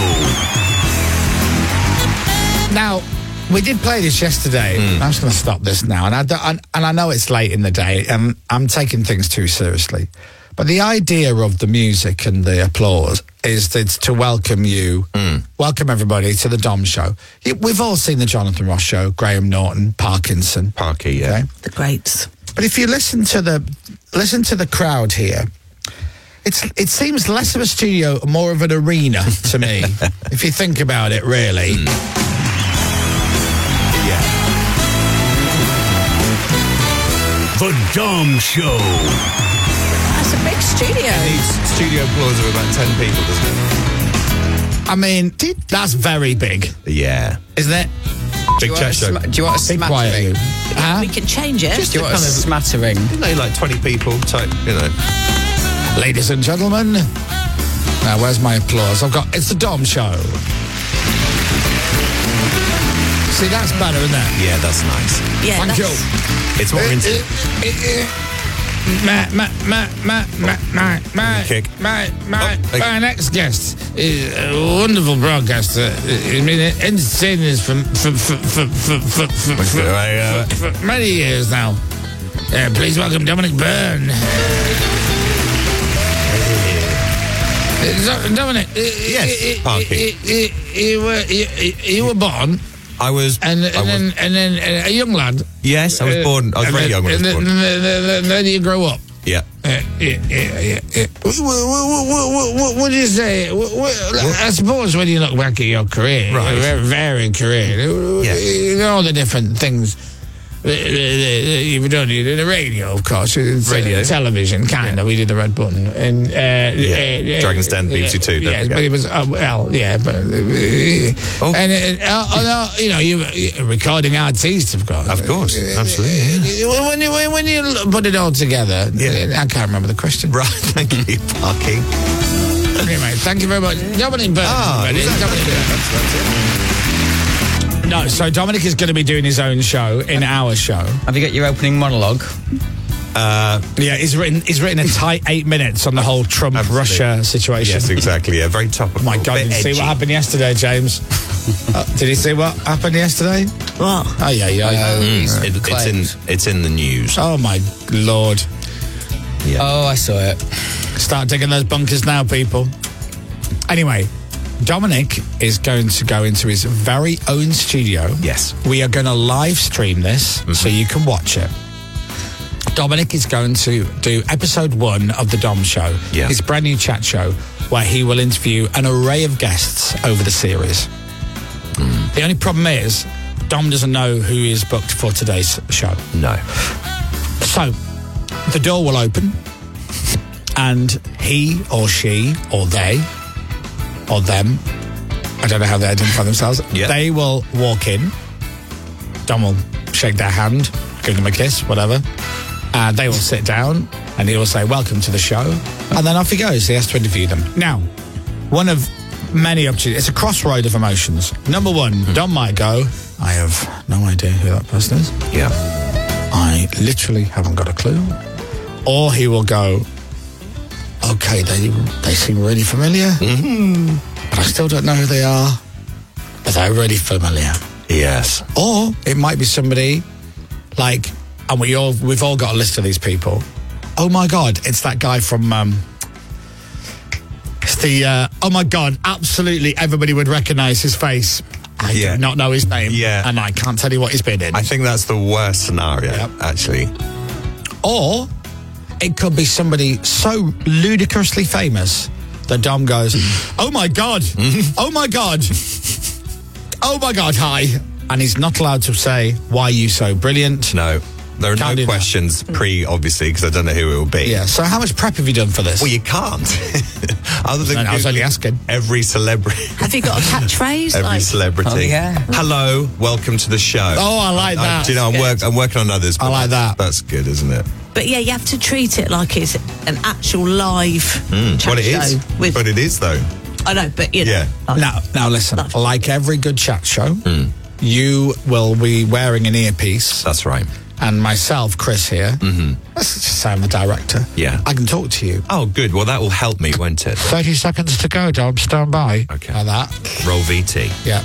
Now, we did play this yesterday. I'm just going to stop this now. And I know it's late in the day, and I'm taking things too seriously. But the idea of the music and the applause is to welcome you, welcome everybody to the Dom Show. We've all seen the Jonathan Ross Show, Graham Norton, Parkinson. Parky, yeah. Okay? The greats. But if you listen to the crowd here, it seems less of a studio, more of an arena to me. If you think about it, really. The Dom Show. That's a big studio. It needs studio applause of about 10 people, doesn't it? I mean, that's very big. Yeah. Isn't it? Big chat show. Do you want a Be quiet, smattering? you. Huh? We can change it. Do you want a smattering? Like 20 people type, Ladies and gentlemen, now where's my applause? It's the Dom Show. See, that's better, isn't it? Yeah, that's nice. Yeah, Thank you. It's more intimate. My next guest is a wonderful broadcaster. I mean, entertaining us for many years now. Please welcome Dominic Byrne. Dominic, Yes, Parky. you were born. I was... And then a young lad. Yes, I was born... I was very young when I was born. And then you grow up. Yeah. What do you say? I suppose when you look back at your career, Right. your very varied career, you know, all the different things you've done. You did the radio, of course, Radio. television, kind of. We did the Red Button, and Dragon's Den, BBC Two. don't Yes, forget. but it was but you know, you recording artists, of course. Of course, absolutely. Yeah. When you put it all together, I can't remember the question. Right, thank you, Parky. Anyway, thank you very much, Dominic Burton. No, so Dominic is going to be doing his own show in our show. Have you got your opening monologue? Yeah, he's written a tight 8 minutes on the whole Trump-Russia situation. Yes, exactly. Yeah, very topical. Oh my God, did you see what happened yesterday, James? Did you see what happened yesterday? What? Oh, yeah. It's in the news. Oh, my Lord. Yeah. Oh, I saw it. Start digging those bunkers now, people. Anyway, Dominic is going to go into his very own studio. Yes. We are going to live stream this so you can watch it. Dominic is going to do episode 1 of The Dom Show, his brand new chat show, where he will interview an array of guests over the series. The only problem is, Dom doesn't know who is booked for today's show. No. So, the door will open, and he or she or they or them, I don't know how they identify themselves, they will walk in. Dom will shake their hand, give them a kiss, whatever. They will sit down, and he will say, welcome to the show. And then off he goes. He has to interview them. Now, one of many opportunities. It's a crossroad of emotions. Number one, Dom might go, I have no idea who that person is. Yeah. I literally haven't got a clue. Or he will go, okay, they seem really familiar, but I still don't know who they are, but they're really familiar. Yes. Or it might be somebody like, and we've all got a list of these people. Oh my God, it's that guy from, it's the, oh my God, absolutely everybody would recognise his face. I do not know his name, and I can't tell you what he's been in. I think that's the worst scenario, actually. Or it could be somebody so ludicrously famous that Dom goes, oh my God, oh my God, oh my God, hi. And he's not allowed to say, why are you so brilliant? No. There are no questions obviously, because I don't know who it will be. Yeah, so how much prep have you done for this? Well, you can't. Other than I was only asking. Every celebrity. Have you got a catchphrase? Every celebrity. Oh, yeah. Hello, welcome to the show. Oh, I like that. Do you know, I'm working on others. I like that. That's good, isn't it? But yeah, you have to treat it like it's an actual live chat Well, it is. show. But it is, though. I know, but you know. Yeah. Now listen, like every good chat show, you will be wearing an earpiece. That's right. And myself, Chris here, let's just say I'm the director. Yeah. I can talk to you. Oh, good. Well, that will help me, won't it? 30 seconds to go, Dom. Stand by. Okay. Like that. Roll VT. Yeah.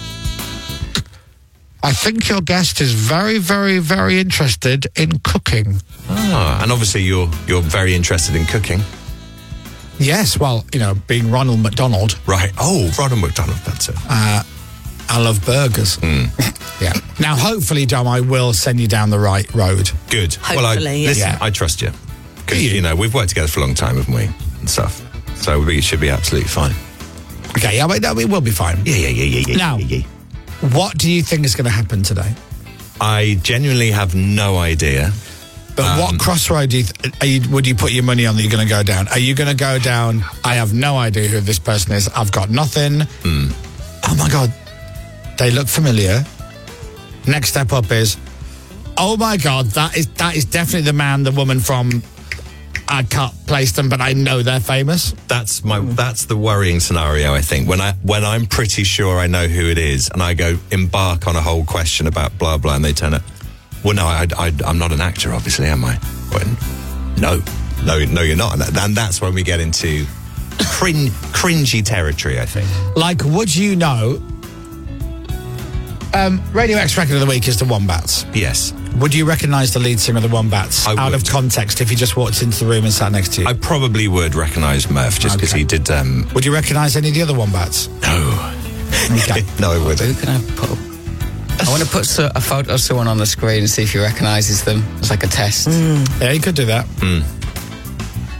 I think your guest is very, very, very interested in cooking. Ah, and obviously you're very interested in cooking. Yes, well, you know, being Ronald McDonald. Right. Oh, Ronald McDonald, that's it. I love burgers. Yeah. Now, hopefully, Dom, I will send you down the right road. Good. Hopefully, listen, I trust you. Because, you know, we've worked together for a long time, haven't we? And stuff. So we should be absolutely fine. Okay, yeah, but we will be fine. Yeah. Now, what do you think is going to happen today? I genuinely have no idea. But what crossroad would you put your money on that you're going to go down? Are you going to go down, I have no idea who this person is, I've got nothing. Oh my God, they look familiar. Next step up is, oh my God, that is definitely the man, the woman from, I can't place them, but I know they're famous. That's the worrying scenario, I think. When I'm pretty sure I know who it is, and I go embark on a whole question about blah blah, and they turn it. Well, no, I'm not an actor, obviously, am I? Well, no, you're not. And that's when we get into cringy territory, I think. Like, would you know? Radio X Record of the Week is the Wombats. Yes. Would you recognise the lead singer of the Wombats out of context if he just walked into the room and sat next to you? I probably would recognise Murph just because he did. Would you recognise any of the other Wombats? No. Okay. No, I wouldn't. Who can I put up? I want to put a photo of someone on the screen and see if he recognises them. It's like a test. Yeah, you could do that.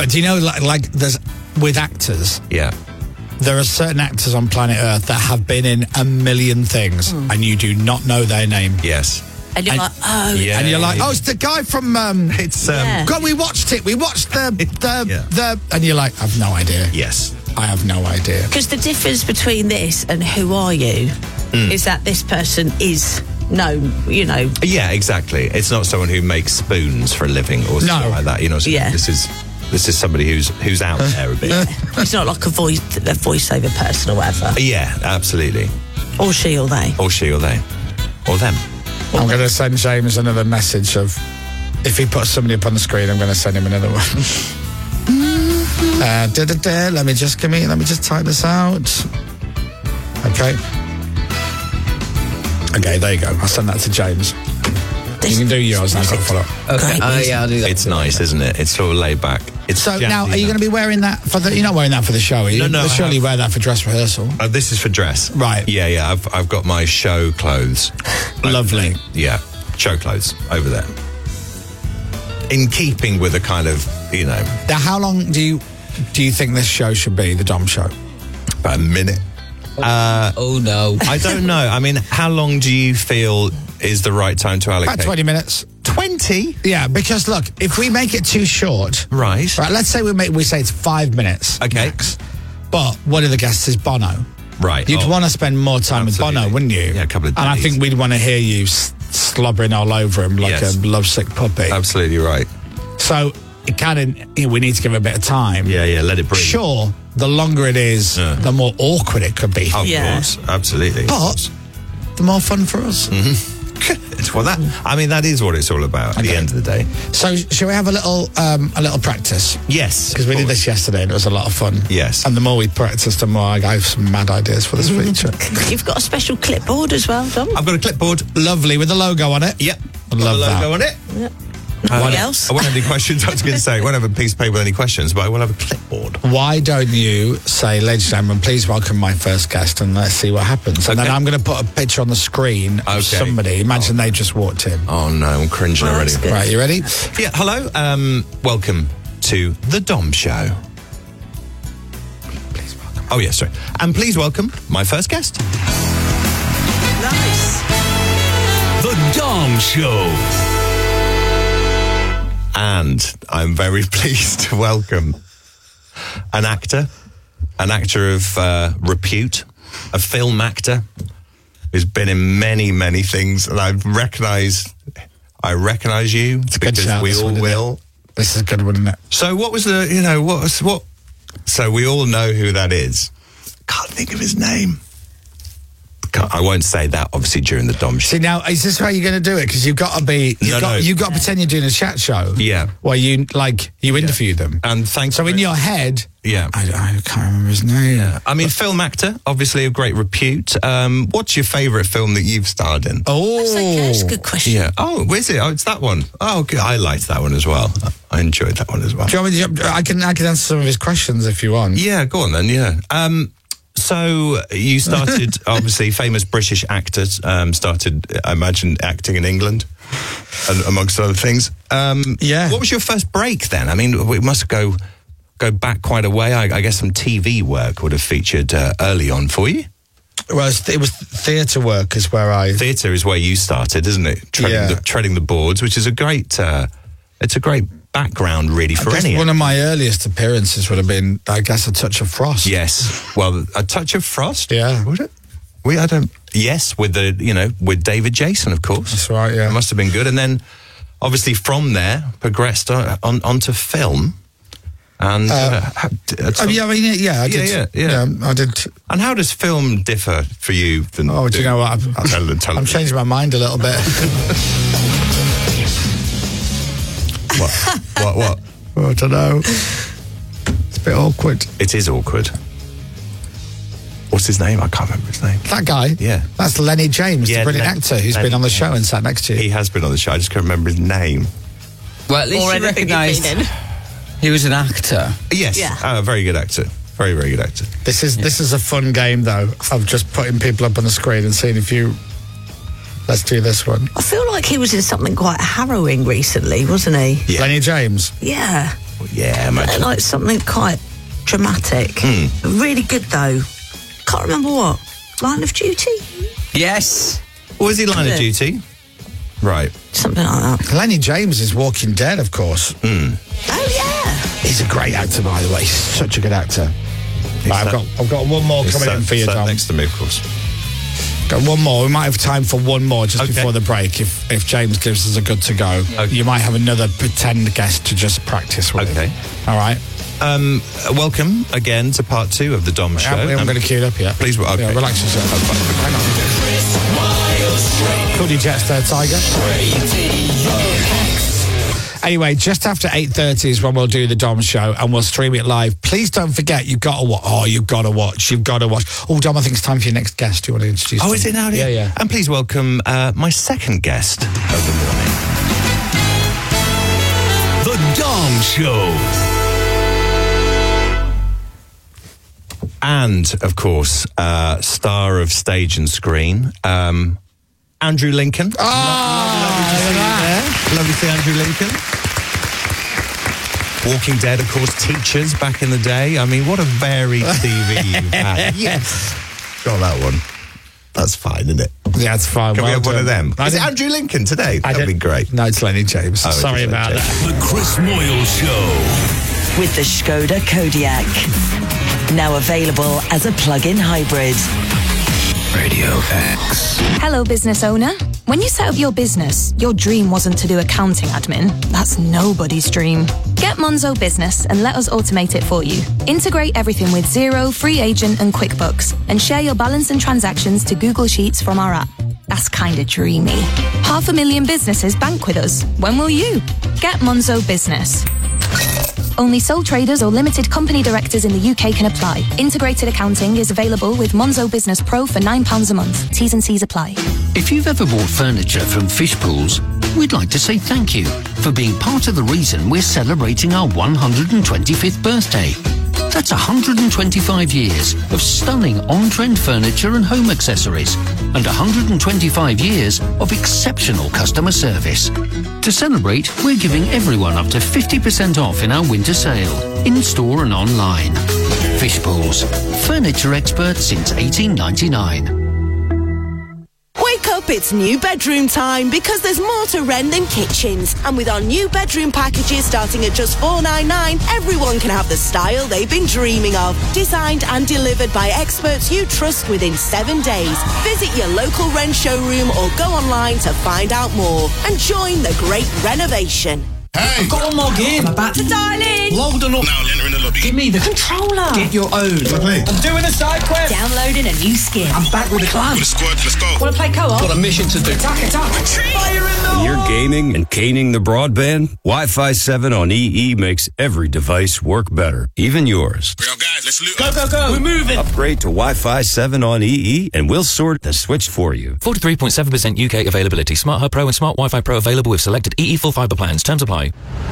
But do you know, like there's with actors, Yeah. there are certain actors on planet Earth that have been in a million things, and you do not know their name. Yes. And you're like, oh, Yeah. And you're like, oh, it's the guy from. It's God, we watched it. We watched the. And you're like, I've no idea. Yes. I have no idea. Because the difference between this and Who Are You is that this person is known, you know. Yeah, exactly. It's not someone who makes spoons for a living or something like that. You know, this is somebody who's out there a bit. It's not like a voiceover person or whatever. Yeah, absolutely. Or she or they. Or she or they. Or them. I'm going to send James another message of, if he puts somebody up on the screen, I'm going to send him another one. Let me just type this out. Okay. Okay, there you go. I'll send that to James. You can do yours and I've got to follow up. Okay. Yeah, I'll do that. It's nice, isn't it? It's sort of laid back. It's so now, are you going to be wearing that for the? You're not wearing that for the show, are you? No. You'll surely wear that for dress rehearsal. This is for dress, right? Yeah. I've got my show clothes. Lovely. Yeah, show clothes over there. In keeping with a kind of, you know. Now, how long do you think this show should be? The Dom Show? About a minute. Oh no! I don't know. I mean, how long do you feel is the right time to allocate? About 20 minutes. 20? Yeah, because look, if we make it too short, right? Let's say we say it's 5 minutes, okay. Max, but one of the guests is Bono, right? You'd want to spend more time with Bono, wouldn't you? Yeah, a couple of days. And I think we'd want to hear you slobbering all over him like a lovesick puppy. Absolutely right. So it kind of we need to give it a bit of time. Yeah, let it breathe. Sure, the longer it is, the more awkward it could be. Of course, absolutely. But the more fun for us. Mm-hmm. Well, that is what it's all about at the end of the day. So, shall we have a little practice? Yes, because we did this yesterday and it was a lot of fun. Yes, and the more we practiced, the more I have some mad ideas for this feature. You've got a special clipboard as well, Dom. I've got a clipboard, lovely, with the logo on it. Yep, I love the that. logo on it. Yep. What else? I won't have any questions. I was going to say, I won't have a piece of paper with any questions, but I will have a clipboard. Why don't you say, ladies and gentlemen, please welcome my first guest and let's see what happens. And then I'm going to put a picture on the screen of somebody. Imagine they just walked in. Oh no, I'm cringing already. Right, you ready? Yeah, hello. Welcome to The Dom Show. Please welcome. Oh, yeah, sorry. And please welcome my first guest. Nice. The Dom Show. And I'm very pleased to welcome an actor of repute, a film actor who's been in many, many things, and I recognise you because we all will. This is a good one, isn't it? So, what was what? So we all know who that is. Can't think of his name. I won't say that, obviously, during the Dom Show. See, now, is this how you're going to do it? Because you've got to be... You've got to pretend you're doing a chat show. Yeah. Where you interview them. And thanks. So in your head... Yeah. I can't remember his name. Yeah. I mean, film actor, obviously of great repute. What's your favourite film that you've starred in? Oh. That's a good question. Yeah. Oh, is it? Oh, it's that one. Oh, good. I liked that one as well. I enjoyed that one as well. Do you want me to, I can answer some of his questions if you want. Yeah, go on then, yeah. So you started, obviously, famous British actors, started, I imagine, acting in England, amongst other things. Yeah. What was your first break then? I mean, we must go back quite a way. I guess some TV work would have featured early on for you. Well, it was theatre work is where I... Theatre is where you started, isn't it? Treading the boards, which is a great... it's a great background, really, for any... One of my earliest appearances would have been, I guess, A Touch of Frost. Yes. Well, A Touch of Frost? Yeah. Was it? Yes, with with David Jason, of course. That's right, yeah. It must have been good. And then, obviously, from there, progressed onto film. And... I did. Yeah, I did. And how does film differ for you than... Oh, do you know what? I'm changing my mind a little bit. What? Oh, I don't know. It's a bit awkward. It is awkward. What's his name? I can't remember his name. That guy? Yeah. That's Lenny James, the brilliant actor who's been on the show and sat next to you. He has been on the show. I just can't remember his name. Well, at least you recognised he was an actor. Yes. Yeah. A very good actor. Very, very good actor. This is a fun game, though, of just putting people up on the screen and seeing if you... Let's do this one. I feel like he was in something quite harrowing recently, wasn't he? Yeah. Lenny James? Yeah. Yeah, imagine. Like something quite dramatic. Really good though. Can't remember what. Line of Duty? Yes. Was he Line of Duty? Right. Something like that. Lenny James is Walking Dead, of course. Oh, yeah. He's a great actor, by the way. He's such a good actor. Right, I've got one more coming in for you, Tom. Next to me, of course. Got one more. We might have time for one more just before the break. If James gives us a good to go, you might have another pretend guest to just practice with. Okay. All right. Welcome again to part 2 of the Dom Show. I'm going to queue it up yet. Please, okay. Yeah, relax yourself. Hang on. Cool, you jets there, Tiger. Anyway, just after 8:30 is when we'll do the Dom Show and we'll stream it live. Please don't forget, you've got to watch. You've got to watch. Oh, Dom, I think it's time for your next guest. Do you want to introduce is it now? Yeah. And please welcome my second guest of the morning. The Dom Show. And, of course, star of stage and screen, Andrew Lincoln. Lovely to see Andrew Lincoln. Walking Dead, of course, teachers back in the day. I mean, what a varied TV you've had. Yes. Got that one. That's fine, isn't it? Yeah, it's fine. Can we have one of them? Is it Andrew Lincoln today? That'd be great. No, it's Lenny James. Sorry about that. The Chris Moyle Show. With the Skoda Kodiaq. Now available as a plug-in hybrid. Radio X. Hello, business owner. When you set up your business, your dream wasn't to do accounting admin. That's nobody's dream. Get Monzo Business and let us automate it for you. Integrate everything with Xero, Free Agent and QuickBooks and share your balance and transactions to Google Sheets from our app. That's kinda dreamy. 500,000 businesses bank with us. When will you? Get Monzo Business. Only sole traders or limited company directors in the UK can apply. Integrated accounting is available with Monzo Business Pro for £9 a month. T's and C's apply. If you've ever bought furniture from Fish Pools, we'd like to say thank you for being part of the reason we're celebrating our 125th birthday. That's 125 years of stunning on-trend furniture and home accessories, and 125 years of exceptional customer service. To celebrate, we're giving everyone up to 50% off in our winter sale, in-store and online. Fish Pools, furniture experts since 1899. Wake up, it's new bedroom time because there's more to rent than kitchens. And with our new bedroom packages starting at just $499, everyone can have the style they've been dreaming of. Designed and delivered by experts you trust within 7 days. Visit your local Wren showroom or go online to find out more and join the great renovation. Hey! I've got one more game. I'm about to dial in. Load on up. Now enter in the lobby. Give me the controller. Get your own. I'm doing a side quest. Downloading a new skin. I'm back with a clan. With a squad. Let's go. Want to play co-op? Got a mission to do. Attack. Fire in the You're gaming and caning the broadband? Wi-Fi 7 on EE makes every device work better, even yours. Yo, guys, let's loot. Go. We're moving. Upgrade to Wi-Fi 7 on EE and we'll sort the switch for you. 43.7% UK availability. Smart Hub Pro and Smart Wi-Fi Pro available with selected EE full fibre plans. Terms apply.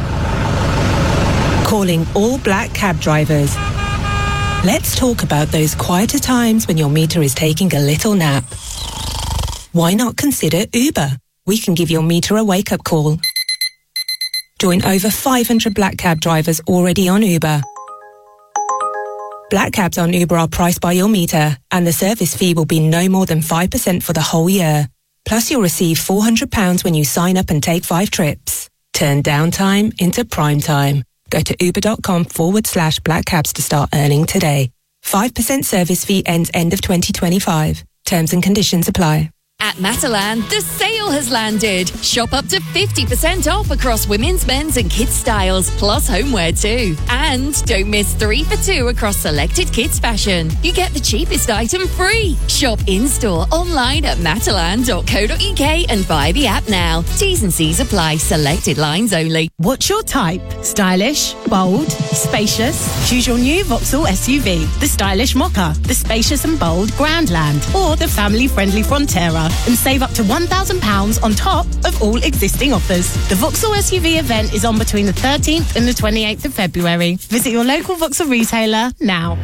Calling all black cab drivers. Let's talk about those quieter times when your meter is taking a little nap. Why not consider Uber? We can give your meter a wake-up call. Join over 500 black cab drivers already on Uber. Black cabs on Uber are priced by your meter, and the service fee will be no more than 5% for the whole year. Plus, you'll receive £400 when you sign up and take 5 trips. Turn downtime into prime time. Go to uber.com/black cabs to start earning today. 5% service fee ends end of 2025. Terms and conditions apply. At Matalan, the sale has landed. Shop up to 50% off across women's, men's and kids styles, plus homeware too. And don't miss 3 for 2 across selected kids fashion. You get the cheapest item free. Shop in-store, online at matalan.co.uk and via the app now. T's and C's apply. Selected lines only. What's your type? Stylish? Bold? Spacious? Choose your new Vauxhall SUV. The stylish Mocha, the spacious and bold Grandland, or the family-friendly Frontera. And save up to £1,000 on top of all existing offers. The Vauxhall SUV event is on between the 13th and the 28th of February. Visit your local Vauxhall retailer now.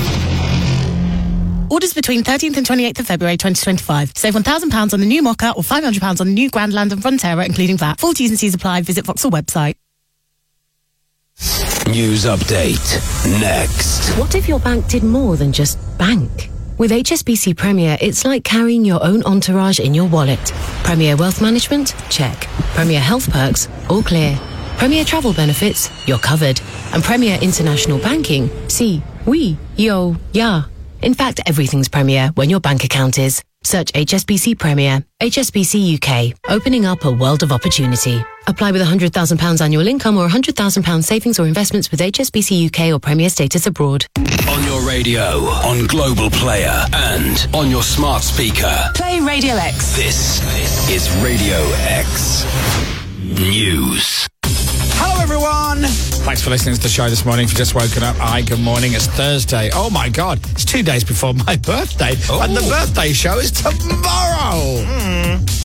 Orders between 13th and 28th of February 2025. Save £1,000 on the new Mocha or £500 on the new Grandland and Frontera, including VAT. Full T's and C's apply. Visit Vauxhall website. news update. Next. What if your bank did more than just bank? With HSBC Premier, it's like carrying your own entourage in your wallet. Premier Wealth Management? Check. Premier Health Perks? All clear. Premier Travel Benefits? You're covered. And Premier International Banking? Si, oui, yo, ya. In fact, everything's Premier when your bank account is. Search HSBC Premier. HSBC UK. Opening up a world of opportunity. Apply with £100,000 annual income or £100,000 savings or investments with HSBC UK or Premier status abroad. On your radio, on Global Player, and on your smart speaker. Play Radio X. This is Radio X News. Hello, everyone. Thanks for listening to the show this morning. If you've just woken up, hi, good morning. It's Thursday. Oh, my God. It's 2 days before my birthday. And the birthday show is tomorrow.